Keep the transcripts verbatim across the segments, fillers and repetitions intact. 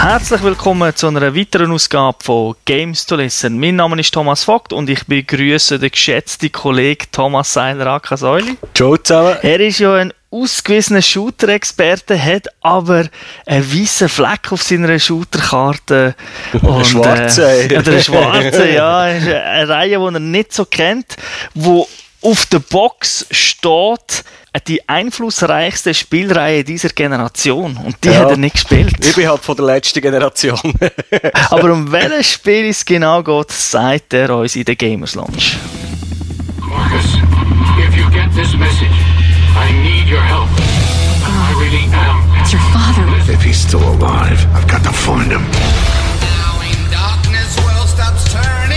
Herzlich willkommen zu einer weiteren Ausgabe von Games to Listen. Mein Name ist Thomas Vogt und ich begrüße den geschätzten Kollegen Thomas Seiler aka Säuli. Ciao zusammen. Er ist ja ein ausgewiesener Shooter-Experte, hat aber einen weißen Fleck auf seiner Shooterkarte. Eine schwarze. Äh, oder eine schwarze, ja. Eine Reihe, die er nicht so kennt, wo auf der Box steht, die einflussreichste Spielreihe dieser Generation. Und die ja. hat er nicht gespielt. Ich bin halt von der letzten Generation. Aber um welches Spiel es genau geht, sagt er uns in der Gamers Lounge. Marcus, if you get this message, I need your help. I really am. It's your father. If he's still alive, I've got to find him. Now in darkness, world stops turning.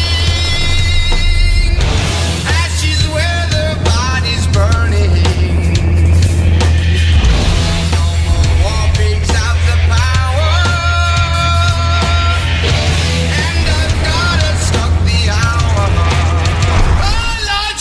Ashes where the body's burning. No more war pigs have the power. And I've gotta stop the hour. Oh Lord,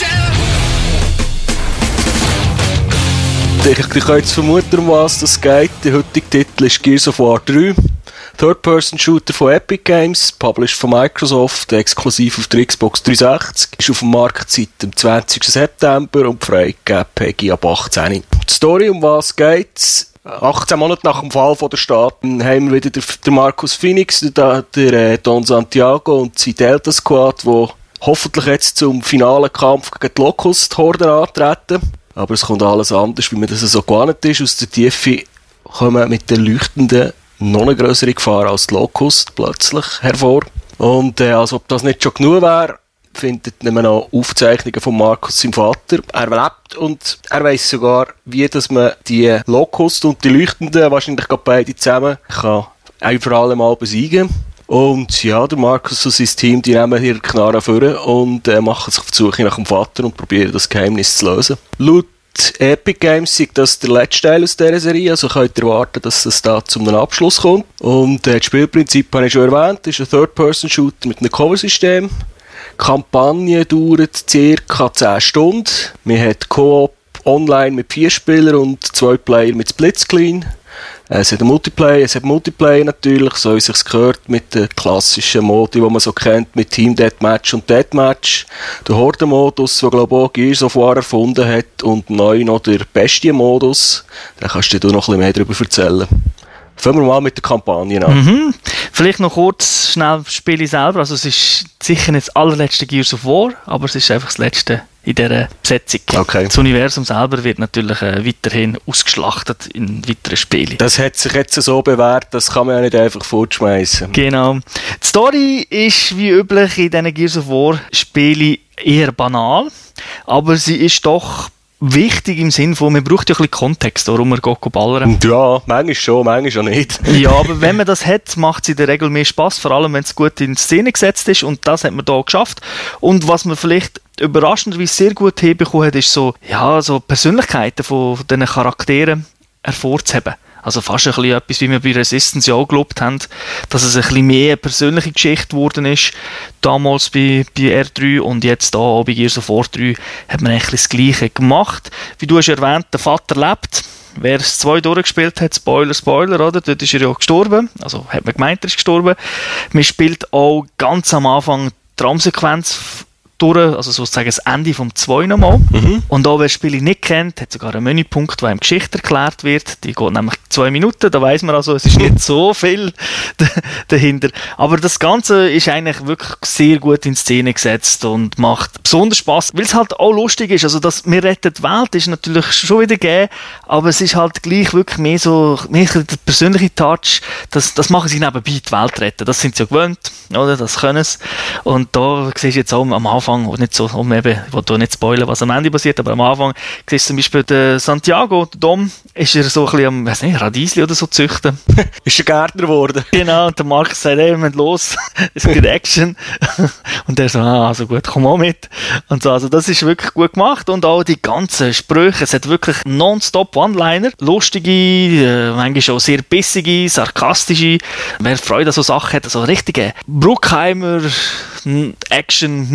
yeah. Ich, ich kann jetzt vermuten, um was das geht. Der heutige Titel ist Gears of War drei. Third-Person-Shooter von Epic Games, published von Microsoft, exklusiv auf der Xbox dreihundertsechzig. Ist auf dem Markt seit dem zwanzigsten September und freigegeben Peggy ab achtzehn. Die Story, um was geht's? achtzehn Monate nach dem Fall von der Staaten haben wir wieder den, den Marcus Phoenix, der, der äh, Don Santiago und sein Delta Squad, die hoffentlich jetzt zum finalen Kampf gegen die Locust-Horden antreten. Aber es kommt alles anders, wie man das so gewohnt ist. Aus der Tiefe kommen mit den leuchtenden noch eine grössere Gefahr als die Locust plötzlich hervor. Und äh, als ob das nicht schon genug wäre, findet man noch Aufzeichnungen von Marcus, seinem Vater. Er lebt und er weiss sogar, wie dass man die Locust und die Leuchtenden, wahrscheinlich gerade beide zusammen, kann ein für alle Mal besiegen. Und ja, der Marcus und sein Team, die nehmen ihre Knarre vor und äh, machen sich auf die Suche nach dem Vater und probieren das Geheimnis zu lösen. Laut Epic Games ist das der letzte Teil aus dieser Serie, also könnt ihr erwarten, dass es da zu einem Abschluss kommt. Und äh, das Spielprinzip habe ich schon erwähnt, ist ein Third-Person-Shooter mit einem Cover-System. Die Kampagne dauert ca. zehn Stunden. Man hat Koop online mit vier Spielern und zwei Player mit Splitscreen. Es hat einen Multiplayer, es hat Multiplayer natürlich, so wie es sich gehört, mit den klassischen Modi, die man so kennt, mit Team Deathmatch und Deathmatch. Der Horde-Modus, den glaube ich auch Gears of War erfunden hat, und neu noch der Bestien-Modus. Da kannst du dir noch ein bisschen mehr darüber erzählen. Fangen wir mal mit der Kampagne an. Mhm. Vielleicht noch kurz schnell das Spiel selber. Also es ist sicher nicht das allerletzte Gears of War, aber es ist einfach das letzte in dieser Besetzung. Okay. Das Universum selber wird natürlich äh, weiterhin ausgeschlachtet in weiteren Spielen. Das hat sich jetzt so bewährt, das kann man ja nicht einfach fortschmeißen. Genau. Die Story ist wie üblich in diesen Gears of War Spielen eher banal, aber sie ist doch wichtig im Sinne von, man braucht ja ein bisschen Kontext, warum man geht ballern. Ja, manchmal schon, manchmal auch nicht. Ja, aber wenn man das hat, macht es in der Regel mehr Spass, vor allem wenn es gut in Szene gesetzt ist, und das hat man hier geschafft. Und was man vielleicht überraschenderweise sehr gut hinbekommen hat, ist so, ja, so Persönlichkeiten von diesen Charakteren hervorzuheben. Also fast ein bisschen etwas, wie wir bei Resistance ja auch gelobt haben, dass es ein bisschen mehr eine persönliche Geschichte geworden ist. Damals bei, bei R drei und jetzt auch bei Gears of War drei hat man eigentlich das Gleiche gemacht. Wie du hast erwähnt, der Vater lebt. Wer es zwei durchgespielt hat, Spoiler, Spoiler, oder? Dort ist er ja gestorben. Also hat man gemeint, er ist gestorben. Man spielt auch ganz am Anfang die Traumsequenz durch, also sozusagen das Ende vom zwei nochmal. Mhm. Und auch wer das Spiel nicht kennt, hat sogar einen Menüpunkt, wo einem Geschichte erklärt wird. Die geht nämlich zwei Minuten, da weiss man also, es ist nicht so viel dahinter. Aber das Ganze ist eigentlich wirklich sehr gut in Szene gesetzt und macht besonders Spass, weil es halt auch lustig ist. Also das «Wir retten die Welt» ist natürlich schon wieder gegeben, aber es ist halt gleich wirklich mehr so, mehr der persönliche Touch, das, das machen sie nebenbei, die Welt retten. Das sind sie ja gewöhnt, oder? Das können sie. Und da siehst du jetzt auch am Anfang, und nicht so, um eben, ich will nicht spoilern, was am Ende passiert, aber am Anfang siehst du zum Beispiel den Santiago, der Dom, ist er so ein bisschen am, weiss nicht, Radiesli oder so züchten. Ist ein Gärtner geworden. Genau, und der Marcus sagt, hey, wir müssen los, es gibt Action. Und der so, ah, also gut, komm auch mit. Und so, also das ist wirklich gut gemacht, und auch die ganzen Sprüche, es hat wirklich nonstop One-Liner, lustige, äh, manchmal auch sehr bissige, sarkastische, wer Freude an so Sachen hat, so richtige Bruckheimer Action-Movie.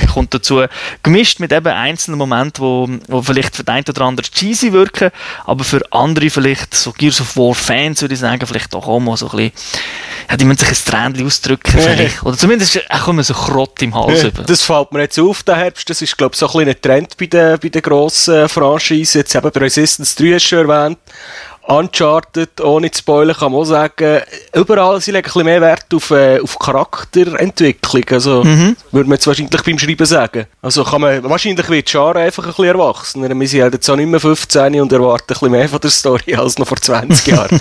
kommt dazu. Gemischt mit eben einzelnen Momenten, wo, wo vielleicht für den einen oder anderen cheesy wirken, aber für andere vielleicht, so Gears of War Fans würde ich sagen, vielleicht auch mal so ein bisschen, ja, die müssen sich ein Tränchen ausdrücken, vielleicht. Oder zumindest auch immer so Krott im Hals über. Das fällt mir jetzt auf, der Herbst. Das ist, glaube ich, so ein kleiner Trend bei den, bei den grossen Franchisen. Jetzt eben bei Resistance drei hast du schon erwähnt. Uncharted, ohne zu spoilern, kann man auch sagen, überall, sie legen ein bisschen mehr Wert auf, äh, auf Charakterentwicklung. Also, mhm. würde man jetzt wahrscheinlich beim Schreiben sagen. Also, kann man, wahrscheinlich wird Char einfach ein bisschen erwachsener. Wir sind halt jetzt auch nicht mehr fünfzehn und erwarten ein bisschen mehr von der Story als noch vor zwanzig Jahren.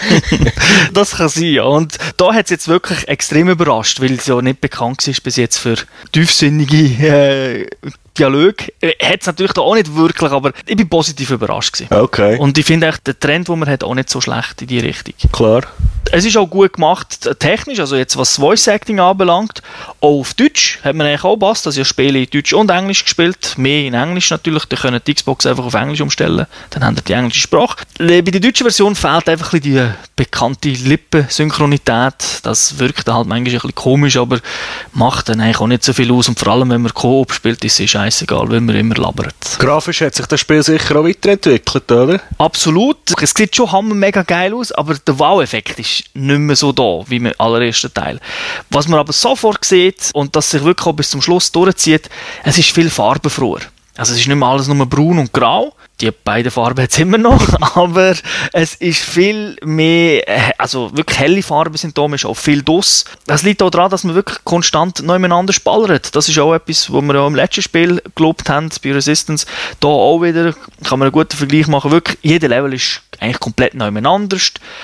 Das kann sein, ja. Und da hat es jetzt wirklich extrem überrascht, weil es ja nicht bekannt ist bis jetzt für tiefsinnige, äh, Dialog. Hat es natürlich da auch nicht wirklich, aber ich bin positiv überrascht gewesen. Okay. Und ich finde echt, der Trend, den man hat, auch nicht so schlecht in die Richtung. Klar. Es ist auch gut gemacht, technisch, also jetzt was Voice Acting anbelangt. Auch auf Deutsch hat man eigentlich auch passt, also ich Spiele in Deutsch und Englisch gespielt. Mehr in Englisch natürlich, da können die Xbox einfach auf Englisch umstellen. Dann haben wir die englische Sprache. Bei der deutschen Version fehlt einfach ein bisschen die bekannte Lippensynchronität. Das wirkt dann halt manchmal ein bisschen komisch, aber macht dann eigentlich auch nicht so viel aus. Und vor allem, wenn man Koop spielt, ist es scheißegal, wenn man immer labert. Grafisch hat sich das Spiel sicher auch weiterentwickelt, oder? Absolut. Es sieht schon hammer mega geil aus, aber der Wow-Effekt ist nicht mehr so da, wie im allerersten Teil. Was man aber sofort sieht, und das sich wirklich auch bis zum Schluss durchzieht, es ist viel farbenfroher. Also es ist nicht mehr alles nur braun und grau. Die beiden Farben hat es immer noch, aber es ist viel mehr, also wirklich helle Farben sind da, man ist auch viel Duss. Das liegt auch daran, dass man wirklich konstant nebeneinander spallert. Das ist auch etwas, was wir ja im letzten Spiel gelobt haben, bei Resistance. Da auch wieder kann man einen guten Vergleich machen. Wirklich, jeder Level ist eigentlich komplett nebeneinander.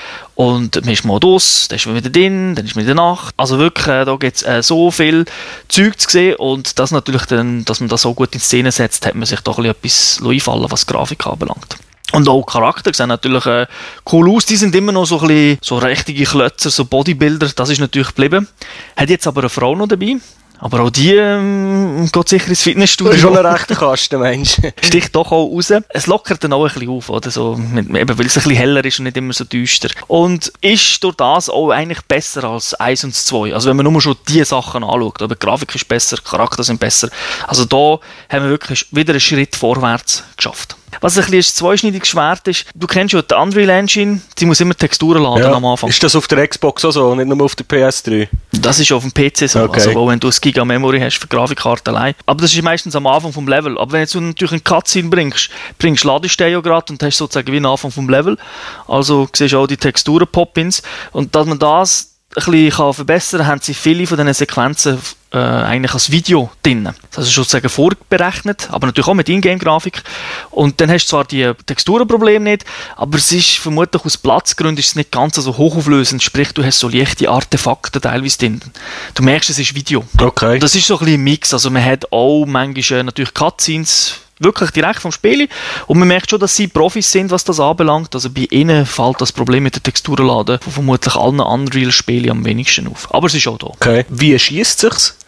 Und man ist mal draus, dann ist man wieder drin, dann ist man in der Nacht. Also wirklich, äh, da gibt es äh, so viel Zeug zu sehen und das natürlich dann, dass man das so gut in Szene setzt, hat man sich doch ein bisschen etwas einfallen, was Grafik anbelangt. Und auch Charakter sehen natürlich äh, cool aus. Die sind immer noch so ein bisschen so richtige Klötzer, so Bodybuilder, das ist natürlich geblieben. Hat jetzt aber eine Frau noch dabei. Aber auch die ähm, geht sicher ins Fitnessstudio. Das ist schon ein rechter Kasten, Mensch. Sticht doch auch raus. Es lockert dann auch ein bisschen auf, oder? So, mit, eben, weil es ein bisschen heller ist und nicht immer so düster. Und ist durch das auch eigentlich besser als eins und zwei. Also wenn man nur schon diese Sachen anschaut. Aber die Grafik ist besser, die Charakter sind besser. Also da haben wir wirklich wieder einen Schritt vorwärts geschafft. Was ein bisschen ein zweischneidiges Schwert ist, du kennst ja die Unreal Engine, die muss immer Texturen laden ja. am Anfang. Ist das auf der Xbox auch so, nicht nur auf der P S drei? Das ist auf dem P C so, okay. Also wo wenn du ein Giga Memory hast für die Grafikkarte allein. Aber das ist meistens am Anfang vom Level. Aber wenn jetzt du natürlich einen Cutscene bringst, bringst ladest du den ja gerade und hast sozusagen wie am Anfang vom Level. Also siehst du auch die Texturen-Pop-ins. Und dass man das ein bisschen verbessern kann, haben sie viele von diesen Sequenzen äh, eigentlich als Video drin. Das ist sozusagen vorberechnet, aber natürlich auch mit Ingame-Grafik. Und dann hast du zwar die Texturenprobleme nicht, aber es ist vermutlich aus Platzgründen ist es nicht ganz so hochauflösend, sprich du hast so leichte Artefakte teilweise drin. Du merkst, es ist Video. Okay. Das ist so ein bisschen ein Mix, also man hat auch manchmal natürlich Cutscenes, wirklich direkt vom Spiel. Und man merkt schon, dass sie Profis sind, was das anbelangt. Also bei ihnen fällt das Problem mit der Texturenladen von vermutlich allen Unreal-Spielen am wenigsten auf. Aber es ist auch da. Okay. Wie schießt sich's?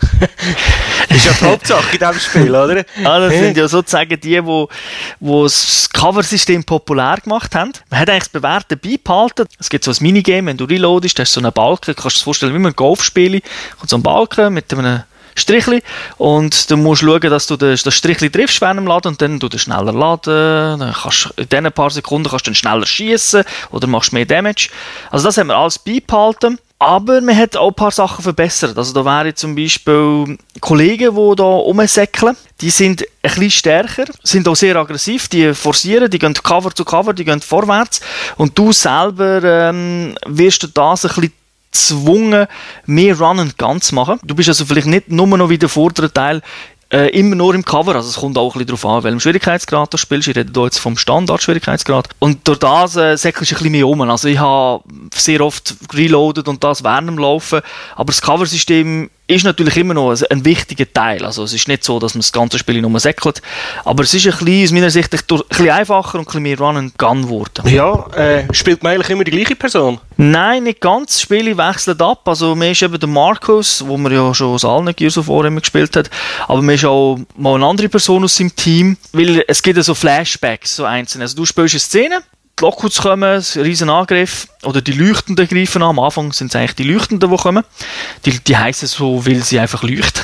Das ist ja die Hauptsache in diesem Spiel, oder? Ah, das sind ja sozusagen die, die, die das Cover-System populär gemacht haben. Man hat eigentlich das Bewährte beibehalten. Es gibt so ein Minigame, wenn du reloadest, hast du so einen Balken. Du kannst dir das vorstellen, wie man ein Golf spielt. Kommt so ein Balken mit einem Strichli und du musst schauen, dass du das, das Strichli triffst während dem Laden und dann du das schneller laden, dann kannst in diesen paar Sekunden kannst du dann schneller schießen oder machst mehr Damage. Also das haben wir alles beibehalten, aber man hat auch ein paar Sachen verbessert. Also da wären zum Beispiel Kollegen, die da rumsäckeln, die sind ein bisschen stärker, sind auch sehr aggressiv, die forcieren, die gehen Cover zu Cover, die gehen vorwärts und du selber ähm, wirst du das ein bisschen gezwungen, mehr Run and Gun zu machen. Du bist also vielleicht nicht nur noch wie der vordere Teil äh, immer nur im Cover, also es kommt auch ein bisschen darauf an, welchem Schwierigkeitsgrad du spielst. Ich rede hier jetzt vom Standard-Schwierigkeitsgrad. Und durch das äh, säckelst du ein bisschen mehr um. Also ich habe sehr oft reloaded und das während dem Laufen, aber das Cover-System ist natürlich immer noch ein wichtiger Teil. Also es ist nicht so, dass man das ganze Spiel nur säckelt, aber es ist ein bisschen, aus meiner Sicht ein bisschen einfacher und ein bisschen mehr Run and Gun geworden. Ja, äh, spielt man eigentlich immer die gleiche Person? Nein, nicht ganz. Das Spiel wechselt ab. Also mir ist eben der Markus, wo man ja schon aus allen Gears of War immer gespielt hat, aber mir ist auch mal eine andere Person aus seinem Team, weil es gibt ja so Flashbacks, so einzelne. Also du spielst eine Szene, die Lockouts kommen, ein riesen Angriff, oder die Leuchtenden greifen an. Am Anfang sind es eigentlich die Leuchtenden, die kommen. Die, die heissen so, weil sie einfach leuchten.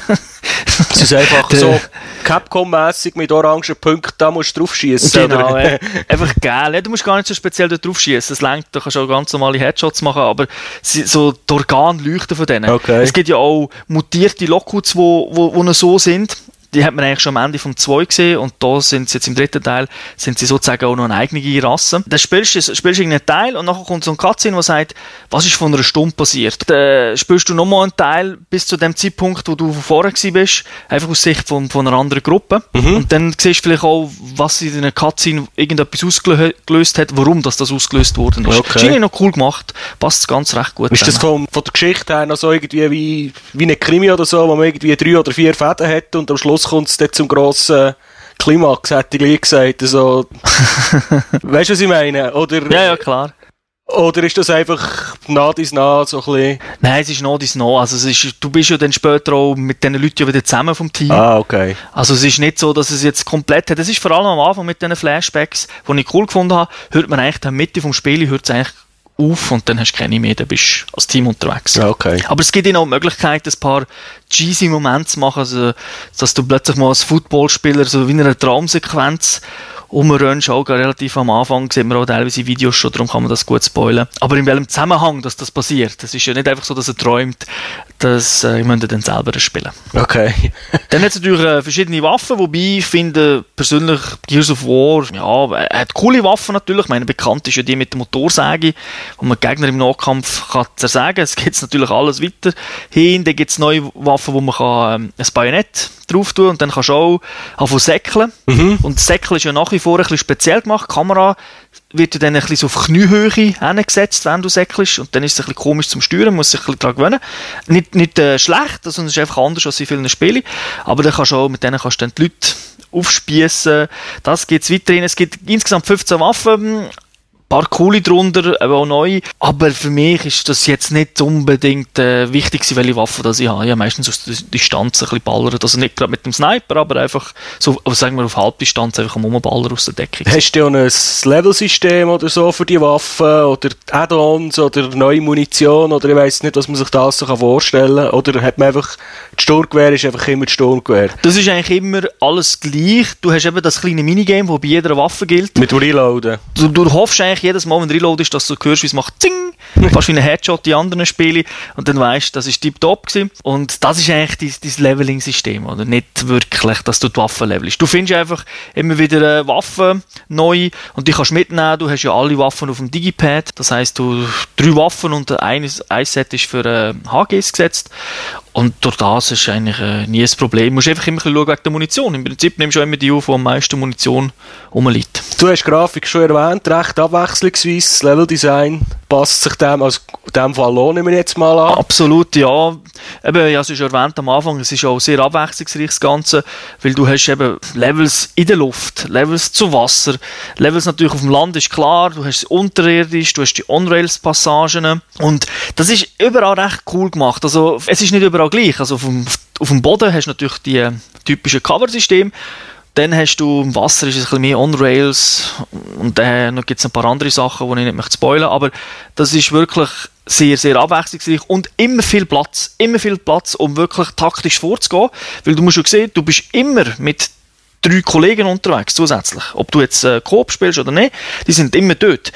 Es ist einfach so Capcom-mässig mit orangen Punkten, da musst du drauf schießen. Genau, äh, einfach geil. Du musst gar nicht so speziell da drauf schießen. Es lenkt, da kannst du auch ganz normale Headshots machen, aber sie, so die Organe leuchten von denen. Okay. Es gibt ja auch mutierte Lockouts, die wo, wo, wo noch so sind. Die hat man eigentlich schon am Ende vom zwei gesehen und da sind sie jetzt im dritten Teil, sind sie sozusagen auch noch eine eigene Rasse. Dann spielst du, spielst du irgendeinen Teil und nachher kommt so ein Cutscene, der sagt, was ist von einer Stunde passiert. Dann spielst du nochmal einen Teil bis zu dem Zeitpunkt, wo du vorher gewesen bist, einfach aus Sicht von, von einer anderen Gruppe. Mhm. Und dann siehst du vielleicht auch, was in einer Cutscene irgendetwas ausgelöst hat, warum das, das ausgelöst worden ist. Okay. Das ist noch cool gemacht, passt ganz recht gut. Ist das von, von der Geschichte her noch so irgendwie wie, wie eine Krimi oder so, wo man irgendwie drei oder vier Fäden hat und am Schluss kommt es dann zum grossen Klimax, hätte ich gleich gesagt. Also, weißt du, was ich meine? Oder, ja, ja, klar. Oder ist das einfach nah dies nah, so ein bisschen? Nein, es ist nah dies nah. Also, es ist, du bist ja dann später auch mit diesen Leuten ja wieder zusammen vom Team. Ah, okay. Also, es ist nicht so, dass es jetzt komplett hat. Es ist vor allem am Anfang mit diesen Flashbacks, die ich cool gefunden habe, hört man eigentlich in der Mitte vom Spiel, hört es eigentlich auf und dann hast du keine mehr, dann bist du als Team unterwegs. Okay. Aber es gibt ihnen auch die Möglichkeit, ein paar cheesy Momente zu machen, also, dass du plötzlich mal als Footballspieler so wie in einer Traumsequenz rumrennst, auch relativ am Anfang, sieht man auch teilweise Videos schon, darum kann man das gut spoilern. Aber in welchem Zusammenhang, dass das passiert, das ist ja nicht einfach so, dass er träumt, dass äh, ich möchte dann selber spielen. Okay. Dann hat es natürlich äh, verschiedene Waffen, wobei ich finde persönlich Gears of War, ja, er hat coole Waffen natürlich. Meine bekannt ist ja die mit der Motorsäge, wo man Gegner im Nahkampf kann zersägen. Es gibt natürlich alles weiter hin. Dann gibt es neue Waffen, wo man kann, ähm, ein Bajonett drauf tun und dann kannst du auch anfangen säckeln. Mhm. Und das Säckeln ist ja nach wie vor ein bisschen speziell gemacht. Die Kamera wird ja dann ein bisschen so auf Kniehöhe hingesetzt, wenn du säckelst. Und dann ist es ein bisschen komisch zum Steuern, man muss sich ein bisschen daran gewöhnen. Nicht, nicht äh, schlecht, sondern es ist einfach anders als in vielen Spielen. Aber dann kannst du auch, mit denen kannst du dann die Leute aufspiessen. Das gibt es weiterhin. Es gibt insgesamt fünfzehn Waffen. Ein paar coole drunter, aber auch neu. Aber für mich ist das jetzt nicht unbedingt äh, wichtig, welche Waffe das ich habe. Ich habe meistens aus der Distanz ein bisschen ballert. Also nicht gerade mit dem Sniper, aber einfach so, sagen wir auf Halbdistanz, einfach am Rumballern aus der Deckung. Hast du ja ein Level-System oder so für die Waffen? Oder Add-ons oder neue Munition? Oder ich weiss nicht, was man sich das so vorstellen kann. Oder hat man einfach, das Sturmgewehr ist einfach immer das Sturmgewehr? Das ist eigentlich immer alles gleich. Du hast eben das kleine Minigame, das bei jeder Waffe gilt. Mit Reloaden? Du, du hoffst eigentlich jedes Mal, wenn du reloadest, dass du hörst, wie es macht Zing, fast wie ein Headshot in anderen Spielen und dann weißt du, das ist tiptop gewesen. Und das ist eigentlich dein, dein Leveling-System, oder? Nicht wirklich, dass du die Waffen levelst. Du findest einfach immer wieder äh, Waffen neu und die kannst du mitnehmen. Du hast ja alle Waffen auf dem Digipad. Das heisst, du drei Waffen und ein, ein Set ist für äh, H Gs gesetzt. Und durch das ist eigentlich äh, nie ein Problem. Du musst einfach immer schauen wegen der Munition. Im Prinzip nimmst du immer die auf, die am meisten Munition rumliegt. Du hast Grafik schon erwähnt, recht abwechslungsweise. Das Leveldesign passt sich dem, also in dem Fall lohnen wir jetzt mal an. Absolut, ja. Eben, ja, es ist erwähnt am Anfang, es ist auch sehr abwechslungsreich das Ganze, weil du hast eben Levels in der Luft, Levels zu Wasser, Levels natürlich auf dem Land ist klar, du hast es unterirdisch, du hast die On-Rails-Passagen und das ist überall recht cool gemacht. Also es ist nicht überall gleich. Also auf dem, auf dem Boden hast du natürlich die äh, typischen Cover-Systeme. Dann hast du im Wasser ist es ein bisschen mehr On-Rails und dann gibt es ein paar andere Sachen, die ich nicht möchte spoilern, aber das ist wirklich sehr, sehr abwechslungsreich und immer viel Platz, immer viel Platz, um wirklich taktisch vorzugehen, weil du musst schon sehen, du bist immer mit drei Kollegen unterwegs zusätzlich, ob du jetzt äh, Coop spielst oder nicht, die sind immer dort.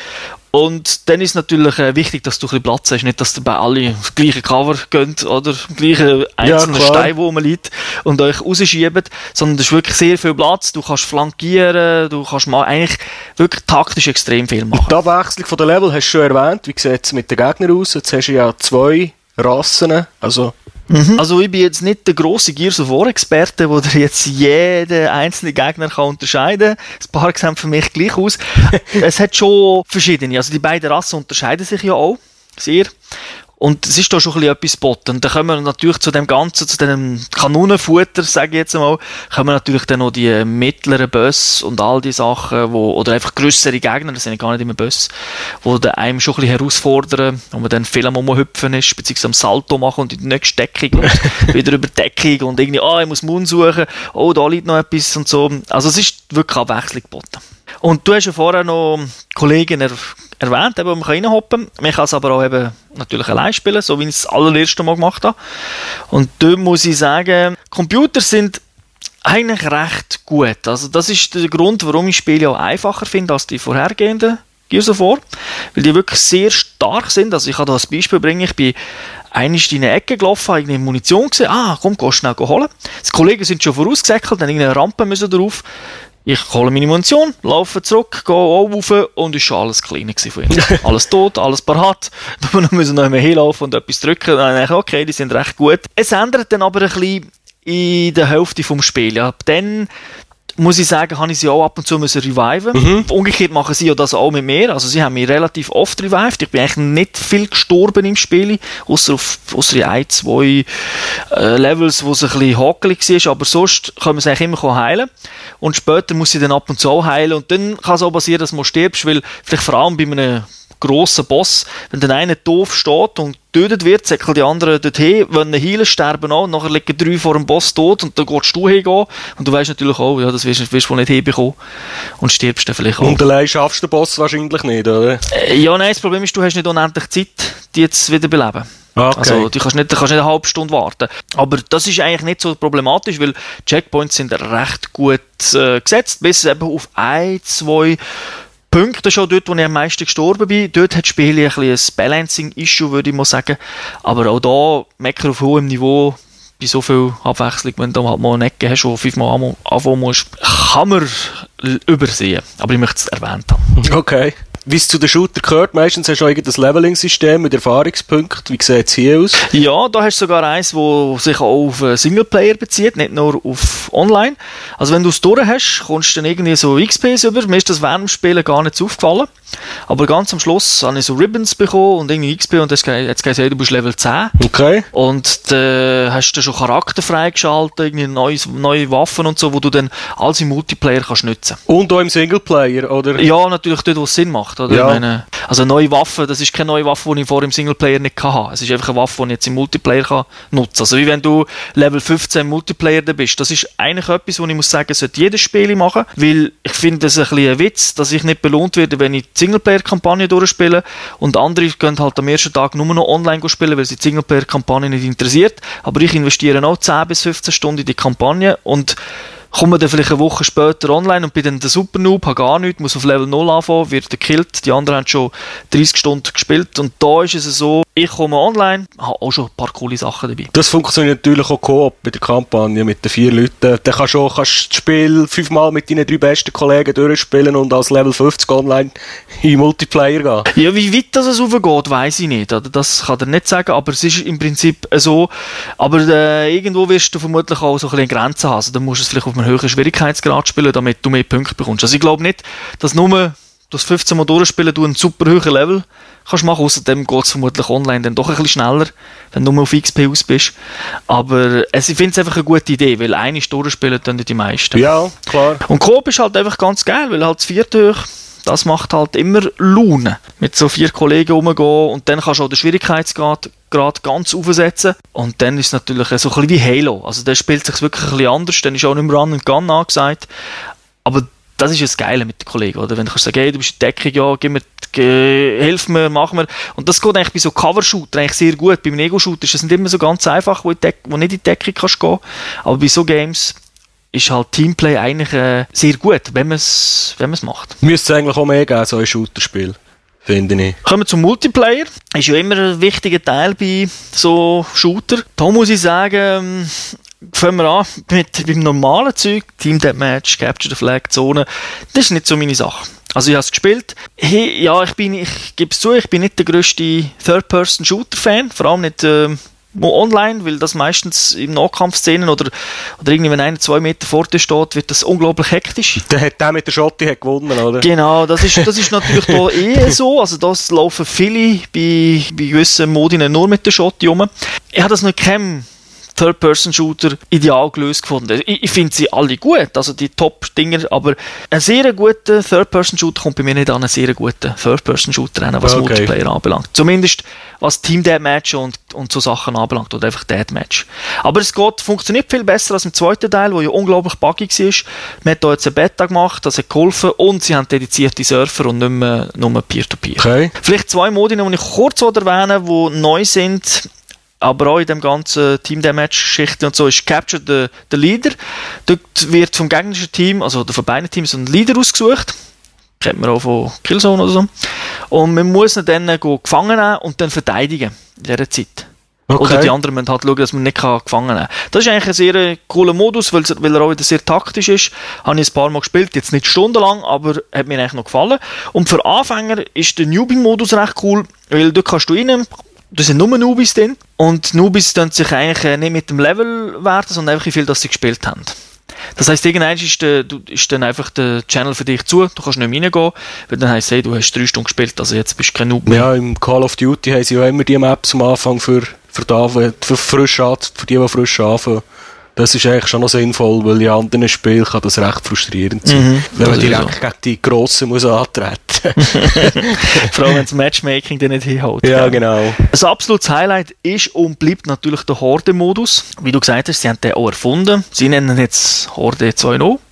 Und dann ist natürlich äh, wichtig, dass du ein bisschen Platz hast, nicht, dass ihr bei alle das gleiche Cover gönnt oder das gleiche einzelne ja, Stein, wo man liegt und euch rausschiebt, sondern es ist wirklich sehr viel Platz, du kannst flankieren, du kannst mal eigentlich wirklich taktisch extrem viel machen. Die Abwechslung von den Level hast du schon erwähnt, wie sieht es mit den Gegnern aus? Jetzt hast du ja zwei Rassen, also Mhm. Also ich bin jetzt nicht der grosse Gears of War Experte, der dir jetzt jeden einzelnen Gegner kann unterscheiden kann. Das paar sehen für mich gleich aus. Es hat schon verschiedene. Also die beiden Rassen unterscheiden sich ja auch sehr. Und es ist da schon ein bisschen etwas geboten. Und dann kommen wir natürlich zu dem Ganzen, zu dem Kanonenfutter, sage ich jetzt einmal, kommen natürlich dann noch die mittleren Bosse und all die Sachen, wo, oder einfach grössere Gegner, das sind ja gar nicht immer Bosse, die einem schon ein bisschen herausfordern, wo man dann viel am Rumhüpfen ist, beziehungsweise am Salto machen und in die nächste Deckung und wieder über die Deckung und irgendwie, ah, ich muss Mund suchen, oh, da liegt noch etwas und so. Also es ist wirklich Abwechslung geboten. Und du hast ja vorher noch Kollegen er- erwähnt, eben, wo man reinhoppen kann. Man kann es aber auch eben natürlich allein spielen, so wie ich es das allererste Mal gemacht habe. Und dort muss ich sagen, Computer sind eigentlich recht gut. Also das ist der Grund, warum ich Spiele auch einfacher finde als die vorhergehenden Gears of War, weil die wirklich sehr stark sind. Also ich kann da ein Beispiel bringen, ich bin einmal in eine Ecke gelaufen, habe irgendwie Munition gesehen, ah, komm, geh schnell holen. Die Kollegen sind schon vorausgesäckelt, dann irgendeine Rampe müssen drauf. Ich hole meine Munition, laufe zurück, gehe auch rauf und es war alles klein von ihnen. Alles tot, alles parat. Da müssen wir noch mehr hinlaufen und etwas drücken. Und dann dachte ich, okay, die sind recht gut. Es ändert dann aber ein bisschen in der Hälfte vom Spiel. Ja. Dann muss ich sagen, habe ich sie auch ab und zu müssen reviven. Mhm. Umgekehrt machen sie ja das auch mit mir. Also sie haben mich relativ oft revived. Ich bin eigentlich nicht viel gestorben im Spiel, außer auf außer in ein, zwei äh, Levels, wo es ein bisschen hakelig war. Aber sonst können wir es eigentlich immer heilen. Und später muss ich dann ab und zu auch heilen. Und dann kann es auch passieren, dass du stirbst, weil vielleicht vor allem bei einem grossen Boss, wenn dann einer doof steht und getötet wird, säckeln die anderen dorthin, wenn sie heilen, sterben auch, nachher liegen drei vor dem Boss tot und dann gehst du hingehen und du weißt natürlich auch, ja, das wirst, wirst du wohl nicht hinbekommen und stirbst dann vielleicht auch. Und allein schaffst du den Boss wahrscheinlich nicht, oder? Äh, ja, nein, das Problem ist, du hast nicht unendlich Zeit, die jetzt wieder beleben. Okay. Also du kannst nicht, du kannst nicht eine halbe Stunde warten. Aber das ist eigentlich nicht so problematisch, weil Checkpoints sind recht gut äh, gesetzt, bis eben auf ein, zwei Punkte schon dort, wo ich am meisten gestorben bin. Dort hat das Spiel ein bisschen ein Balancing-Issue, würde ich mal sagen. Aber auch da, meckern auf hohem Niveau, bei so viel Abwechslung, wenn du halt mal eine Ecke hast, wo fünfmal anfangen musst, kann man übersehen. Aber ich möchte es erwähnt haben. Okay. Wie es zu den Shooter gehört, meistens hast du irgendein Leveling-System mit Erfahrungspunkten. Wie sieht es hier aus? Ja, da hast du sogar eins, das sich auch auf Singleplayer bezieht, nicht nur auf Online. Also wenn du es durch hast, kommst du dann irgendwie so X Ps über. Mir ist das während dem Spielen gar nicht so aufgefallen. Aber ganz am Schluss habe ich so Ribbons bekommen und irgendwie X P und jetzt heisst es, hey, du bist Level zehn. Okay. Und dann hast du schon Charakter freigeschaltet, irgendwie neue, neue Waffen und so, wo du dann alles im Multiplayer kannst nutzen. Und auch im Singleplayer, oder? Ja, natürlich dort, wo es Sinn macht. Oder? Ja. Ich meine, also eine neue Waffe, das ist keine neue Waffe, die ich vorher im Singleplayer nicht hatte. Es ist einfach eine Waffe, die ich jetzt im Multiplayer kann nutzen kann. Also wie wenn du Level fünfzehn im Multiplayer da bist. Das ist eigentlich etwas, wo ich muss sagen, sollte jedes Spiel machen, weil ich finde das ein bisschen ein Witz, dass ich nicht belohnt werde, wenn ich die Singleplayer-Kampagne durchspiele und andere können halt am ersten Tag nur noch online spielen, weil sie die Singleplayer-Kampagne nicht interessiert. Aber ich investiere auch zehn bis fünfzehn Stunden in die Kampagne und komme dann vielleicht eine Woche später online und bin dann der Super-Noob, habe gar nichts, muss auf Level null anfangen, wird gekillt. Die anderen haben schon dreißig Stunden gespielt und da ist es so, ich komme online, habe auch schon ein paar coole Sachen dabei. Das funktioniert natürlich auch Koop bei der Kampagne mit den vier Leuten. Dann kannst du auch kannst das Spiel fünfmal mit deinen drei besten Kollegen durchspielen und als Level fünfzig online in Multiplayer gehen. Ja, wie weit das es raufgeht, weiss ich nicht. Das kann ich nicht sagen, aber es ist im Prinzip so. Aber äh, irgendwo wirst du vermutlich auch so ein bisschen Grenzen haben. Also, dann musst du es vielleicht auf einem höheren Schwierigkeitsgrad spielen, damit du mehr Punkte bekommst. Also ich glaube nicht, dass nur das fünfzehn Mal durchspielen du einen super hohen Level kannst machen. Außerdem geht es vermutlich online dann doch ein bisschen schneller, wenn du nur auf X P aus bist. Aber also ich finde es einfach eine gute Idee, weil eine durchspielen dann die meisten. Ja, klar. Und Coop ist halt einfach ganz geil, weil halt das vierte hoch, das macht halt immer Laune. Mit so vier Kollegen rumgehen und dann kannst du auch den Schwierigkeitsgrad gerade ganz aufsetzen. Und dann ist es natürlich so ein bisschen wie Halo. Also der spielt sich wirklich ein bisschen anders, dann ist auch nicht mehr Run and Gun angesagt. Aber das ist das Geile mit den Kollegen, oder? Wenn du kannst sagen, hey, du bist in Deckung, ja, gib mir, ge, hilf mir, mach mir. Und das geht eigentlich bei so Cover-Shooter eigentlich sehr gut. Beim Ego-Shooter ist es nicht immer so ganz einfach, wo, Deck, wo nicht in die Deckung kannst gehen. Aber bei so Games ist halt Teamplay eigentlich äh, sehr gut, wenn man es wenn man's macht. Müsste es eigentlich auch mehr geben, so ein Shooter-Spiel, finde ich. Kommen wir zum Multiplayer. Ist ja immer ein wichtiger Teil bei so Shooter. Da muss ich sagen, fangen wir an mit beim normalen Zeug. Team Deathmatch, Capture the Flag, Zone. Das ist nicht so meine Sache. Also ich habe es gespielt. Hey, ja, ich bin, ich gebe es zu, ich bin nicht der grösste Third-Person-Shooter-Fan. Vor allem nicht äh, online, weil das meistens in Nahkampfszenen oder, oder irgendwie, wenn einer zwei Meter vor dir steht, wird das unglaublich hektisch. Der hat der mit der Schotti hat gewonnen, oder? Genau, das ist, das ist natürlich da eh so. Also das laufen viele bei, bei gewissen Modinen nur mit der Schotti rum. Ich habe das noch keinem Third-Person-Shooter ideal gelöst gefunden. Ich, ich finde sie alle gut, also die Top-Dinger, aber ein sehr guter Third-Person-Shooter kommt bei mir nicht an einen sehr guten Third-Person-Shooter an, was okay. Multiplayer anbelangt. Zumindest was Team-Deathmatch und, und so Sachen anbelangt, oder einfach Deathmatch. Aber es geht, funktioniert viel besser als im zweiten Teil, wo ja unglaublich buggy war. Man hat da jetzt eine Beta gemacht, das hat geholfen und sie haben dedizierte Surfer und nicht mehr nur Peer-to-Peer. Okay. Vielleicht zwei Modi, die ich kurz erwähne, die neu sind, aber auch in dem ganzen Team-Deathmatch-Geschichte und so, ist Capture the, the Leader. Dort wird vom gegnerischen Team, also von beiden Teams, ein Leader ausgesucht. Kennt man auch von Killzone oder so. Und man muss ihn dann gefangen nehmen und dann verteidigen in dieser Zeit. Okay. Oder die anderen müssen halt schauen, dass man nicht gefangen nehmen kann. Das ist eigentlich ein sehr cooler Modus, weil, weil er auch wieder sehr taktisch ist. Habe ich ein paar Mal gespielt, jetzt nicht stundenlang, aber hat mir eigentlich noch gefallen. Und für Anfänger ist der Newbie-Modus recht cool, weil dort kannst du rein, da sind nur Newbies drin. Und Newbies tun sich eigentlich nicht mit dem Level werten, sondern einfach wie viel, dass sie gespielt haben. Das heisst, irgendwann ist, der, ist dann einfach der Channel für dich zu, du kannst nicht mehr reingehen, weil dann heisst es, hey, du hast drei Stunden gespielt, also jetzt bist du kein Noob mehr. Ja, im Call of Duty haben sie ja immer die Maps am Anfang für, für, da, für, frisch an, für die, die frisch anfangen. Das ist eigentlich schon noch sinnvoll, weil in anderen Spielen kann das recht frustrierend sein. Mhm, wenn man direkt so gegen die Grossen muss antreten. Vor allem, wenn das Matchmaking dann nicht hinhaut. Ja, genau. Ein absolutes Highlight ist und bleibt natürlich der Horde-Modus. Wie du gesagt hast, sie haben den auch erfunden. Sie nennen ihn jetzt Horde zwei Punkt null.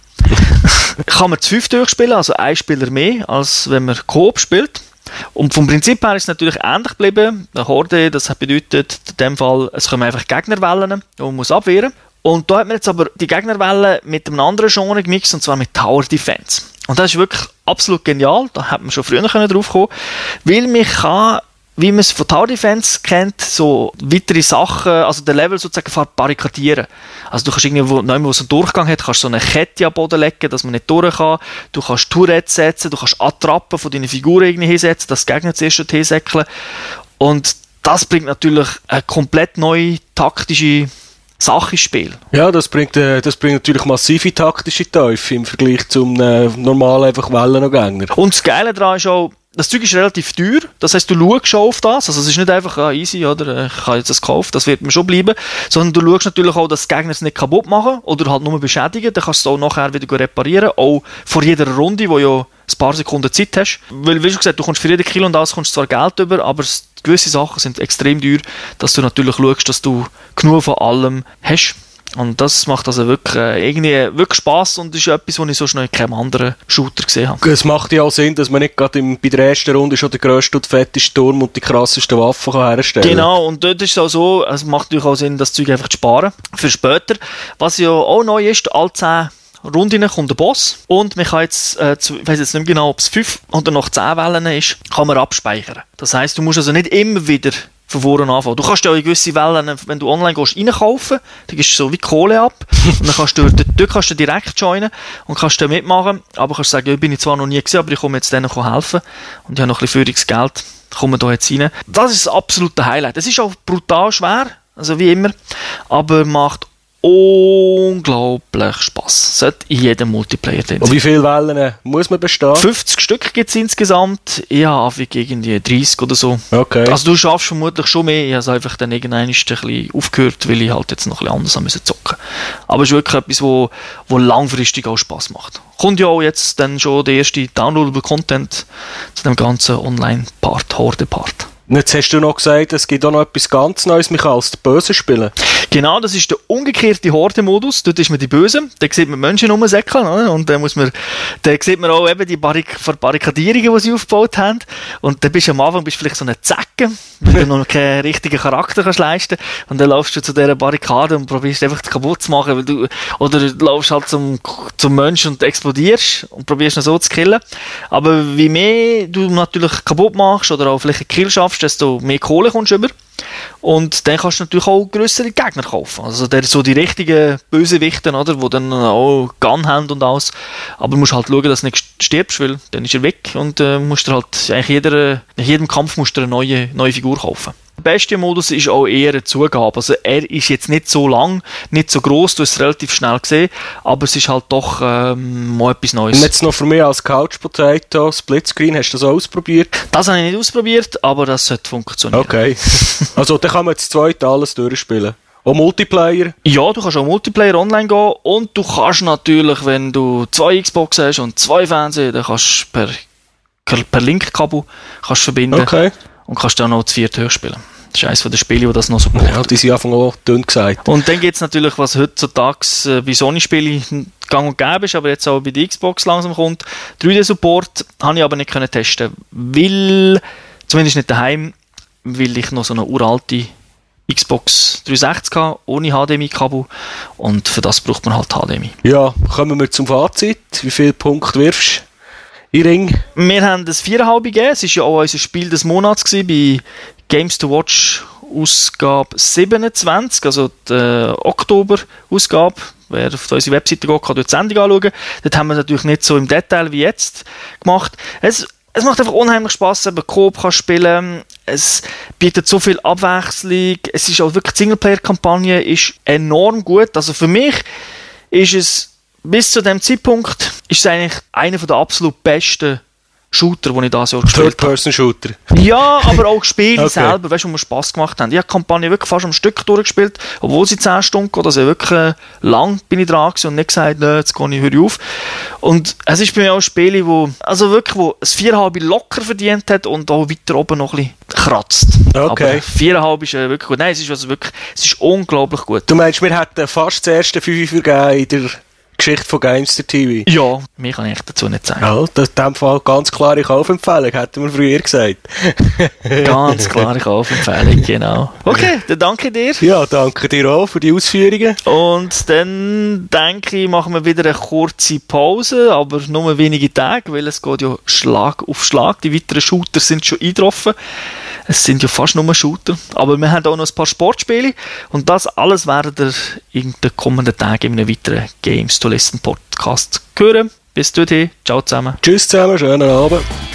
Kann man zu fünf durchspielen, also ein Spieler mehr, als wenn man Koop spielt. Und vom Prinzip her ist es natürlich ähnlich geblieben. Der Horde, das bedeutet in dem Fall, es kommen einfach Gegnerwellen, die man muss abwehren. Und da hat man jetzt aber die Gegnerwelle mit einem anderen Genre gemixt, und zwar mit Tower Defense. Und das ist wirklich absolut genial, da hat man schon früher drauf kommen, weil man kann, wie man es von Tower Defense kennt, so weitere Sachen, also den Level sozusagen barrikadieren. Also du kannst irgendwo, wo es einen Durchgang hat, kannst so eine Kette am Boden legen, dass man nicht durch kann. Du kannst Tourette setzen, du kannst Attrappen von deinen Figuren irgendwie hinsetzen, dass die Gegner zuerst hinsäckeln. Und das bringt natürlich eine komplett neue taktische Sache ins Spiel. Ja, das bringt, äh, das bringt natürlich massive taktische Tiefe im Vergleich zum äh, normalen einfach Wellen-Gänger. Und das Geile daran ist auch, das Zeug ist relativ teuer, das heisst, du schaust schon auf das, also es ist nicht einfach ah, easy, oder ich habe jetzt das gekauft, das wird mir schon bleiben, sondern du schaust natürlich auch, dass die Gegner es nicht kaputt machen oder halt nur beschädigen, dann kannst du es auch nachher wieder reparieren, auch vor jeder Runde, wo ja ein paar Sekunden Zeit hast. Weil, wie schon gesagt, du kommst für jeden Kill und alles kommst zwar Geld über, aber gewisse Sachen sind extrem teuer, dass du natürlich schaust, dass du genug von allem hast. Und das macht also wirklich, äh, irgendwie wirklich Spass und ist etwas, was ich so schnell in keinem anderen Shooter gesehen habe. Es macht ja auch Sinn, dass man nicht gerade im, bei der ersten Runde schon den grössten und fettesten Turm und die krassesten Waffen kann herstellen kann. Genau, und dort ist es auch so, es macht natürlich auch Sinn, das Zeug einfach zu sparen für später. Was ja auch neu ist, alle zehn Runden kommt der Boss und man kann jetzt, äh, zu, ich weiss jetzt nicht mehr genau, ob es fünf oder noch zehn Wellen ist, kann man abspeichern. Das heisst, du musst also nicht immer wieder von vorne anfangen. Du kannst ja auch in gewisse Wellen, wenn du online gehst, reinkaufen, dann gibst du so wie Kohle ab und dann kannst du, dort kannst du direkt joinen und kannst da mitmachen, aber kannst sagen, ja, bin ich zwar noch nie gesehen, aber ich komme jetzt denen helfen und ich habe noch ein bisschen Führungsgeld, kommen da jetzt rein. Das ist das absolute Highlight. Es ist auch brutal schwer, also wie immer, aber macht unglaublich Spass. Sollte in jedem Multiplayer drin sein. Und wie viele Wellen muss man bestehen? fünfzig Stück gibt es insgesamt. Ich habe irgendwie dreißig oder so. Okay. Also du schaffst vermutlich schon mehr. Ich habe es einfach dann irgendwann ein bisschen aufgehört, weil ich halt jetzt noch ein bisschen anders haben müssen zocken. Aber es ist wirklich etwas, wo, wo langfristig auch Spass macht. Kommt ja auch jetzt dann schon der erste downloadable Content zu dem ganzen Online-Part, Horde-Part. Jetzt hast du noch gesagt, es gibt auch noch etwas ganz Neues, man kann als die Böse spielen. Genau, das ist der umgekehrte Horde-Modus. Dort ist man die Böse, da sieht man Menschen rumsäckeln, oder? Und dann muss man, da sieht man auch eben die Barrik- Verbarrikadierungen, die sie aufgebaut haben. Und dann bist du am Anfang bist du vielleicht so eine Zecke, weil du noch keinen richtigen Charakter kannst leisten. Und dann laufst du zu dieser Barrikade und probierst einfach kaputt zu machen, weil du, oder du laufst halt zum, zum Menschen und explodierst und probierst ihn so zu killen. Aber wie mehr du natürlich kaputt machst oder auch vielleicht einen Kill schaffst, desto mehr Kohle kommst du über. Und dann kannst du natürlich auch grössere Gegner kaufen. Also der, so die richtigen Bösewichten, oder, die dann auch Gun haben und alles. Aber du musst halt schauen, dass du nicht stirbst, weil dann ist er weg und äh, musst du halt eigentlich jeder, nach jedem Kampf musst du eine neue, neue Figur kaufen. Der beste Modus ist auch eher eine Zugabe. Also er ist jetzt nicht so lang, nicht so gross, du hast es relativ schnell gesehen, aber es ist halt doch ähm, mal etwas Neues. Und jetzt noch für mich als Couch Potato, Splitscreen, hast du das ausprobiert? Das habe ich nicht ausprobiert, aber das sollte funktionieren. Okay. Also dann kann man das zweite alles durchspielen. Auch Multiplayer? Ja, du kannst auch Multiplayer online gehen und du kannst natürlich, wenn du zwei Xbox hast und zwei Fernseher, dann kannst du per, per Link-Kabel kannst verbinden Okay. und kannst dann noch zu viert durchspielen. Das ist eines der Spiele, die das noch supporten. Ja, die sind einfach auch dünn gesagt. Und dann gibt es natürlich, was heutzutage äh, bei Sony-Spielen gang und gäbe ist, aber jetzt auch bei der Xbox langsam kommt. drei D-Support habe ich aber nicht können testen, weil, zumindest nicht daheim, weil ich noch so eine uralte Xbox dreihundertsechzig habe, ohne H D M I-Kabel. Und für das braucht man halt H D M I. Ja, kommen wir zum Fazit. Wie viele Punkte wirfst du in den Ring? Wir haben das vier Komma fünf gegeben. Es war ja auch unser Spiel des Monats gewesen, bei Games to Watch Ausgabe siebenundzwanzig, also die äh, Oktober-Ausgabe. Wer auf unsere Webseite geht, kann dort die Sendung anschauen. Dort haben wir es natürlich nicht so im Detail wie jetzt gemacht. Es, es macht einfach unheimlich Spass, eben Coop kann spielen. Es bietet so viel Abwechslung. Es ist auch wirklich, die Singleplayer-Kampagne ist enorm gut. Also für mich ist es bis zu dem Zeitpunkt ist es eigentlich einer der absolut besten Shooter, die ich dieses Jahr gespielt habe. Third-Person-Shooter. Ja, aber auch Spiele Okay. selber, weißt du, wo mir Spass gemacht haben. Ich habe die Kampagne wirklich fast am Stück durchgespielt, obwohl sie zehn Stunden geht. Also wirklich äh, lang bin ich dran gewesen und nicht gesagt, nö, jetzt gehe ich, höre ich auf. Und es ist bei mir auch ein Spiel, wo, also wirklich, wo das vier Komma fünf locker verdient hat und auch weiter oben noch ein bisschen kratzt. Okay. Aber vier Komma fünf ist äh, wirklich gut. Nein, es ist also wirklich, es ist unglaublich gut. Du meinst, wir hätten fast das erste Fünfer gegeben in der Geschichte von Gamester T V? Ja, mehr kann ich dazu nicht sagen. Ja, das ist in dem Fall ganz klare Kaufempfehlung, hätten wir früher gesagt. Ganz klare Kaufempfehlung, genau. Okay, dann danke dir. Ja, danke dir auch für die Ausführungen. Und dann denke ich, machen wir wieder eine kurze Pause, aber nur wenige Tage, weil es geht ja Schlag auf Schlag. Die weiteren Shooter sind schon eingetroffen. Es sind ja fast nur Shooter. Aber wir haben auch noch ein paar Sportspiele. Und das alles werdet ihr in den kommenden Tagen in einem weiteren Games to Listen Podcast hören. Bis dorthin. Ciao zusammen. Tschüss zusammen, schönen Abend.